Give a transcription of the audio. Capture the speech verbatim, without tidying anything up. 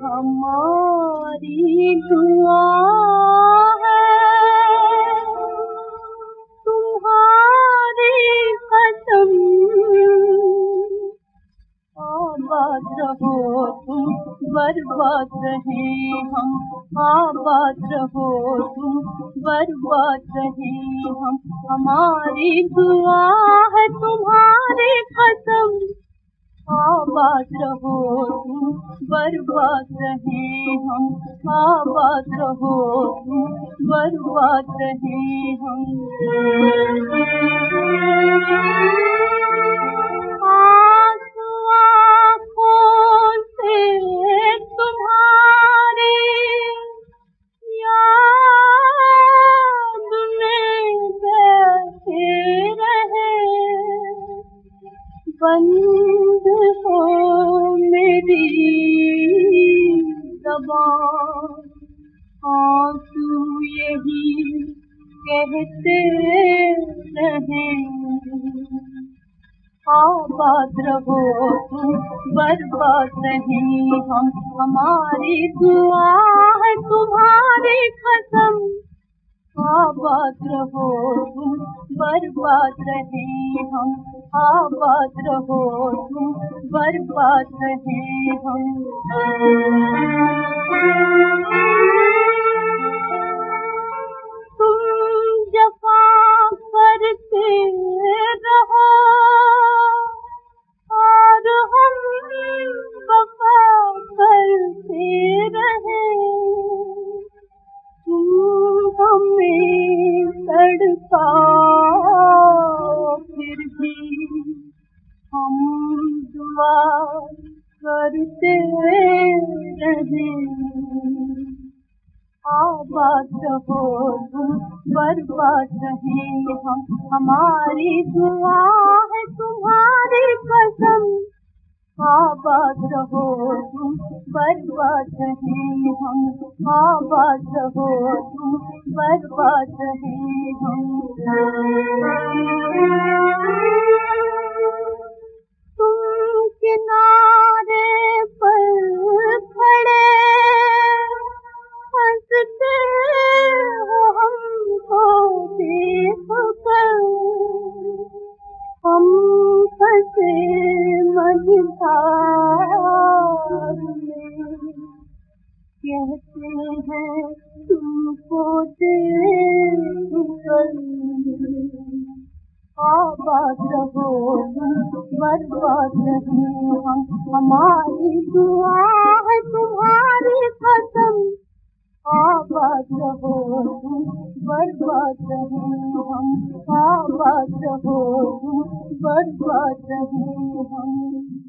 हमारी दुआ है तुम्हारी कसम, आबाद रहो तुम बर्बाद रहे हम, आबाद रहो तुम बर्बाद रहे हम। हमारी दुआ है तुम्हारी कसम, आबाद रहो तुम बर्बाद रहे हम, आबाद रहो तुम बर्बाद रहे हम। आंसू आँखों से तुम्हारी याद में बहते रहे, बंद हो मेरी ज़बान, आंसू यही कहते रहे, आबाद रहो तुम बर्बाद रहे हम। हमारी दुआ है तुम्हारी कसम, आबाद रहो तुम बर्बाद रहे हम, आबाद रहो तुम बर्बाद रहे हम। तुम जफा करते रहो और हम वफा करते रहे, तुम हमें तड़पाओ फिर भी हम दुआ करते रहे, आबाद रहो तुम बर्बाद रहे हम। हमारी दुआ है तुम्हारी कसम, आबाद रहो तुम बर्बाद रहे हम, आबाद रहो तुम बर्बाद रहे हम। तुम किनारे पर खड़े हंसते हो हमको देख कर, हम फंसे मझधार में, कहते हैं तुमको देख कर, आबाद रहो तुम बर्बाद रहे हम। हमारी दुआ है तुम्हारी कसम, आबाद रहो तुम बर्बाद रहे हम, आबाद रहो तुम बर्बाद रहे हम।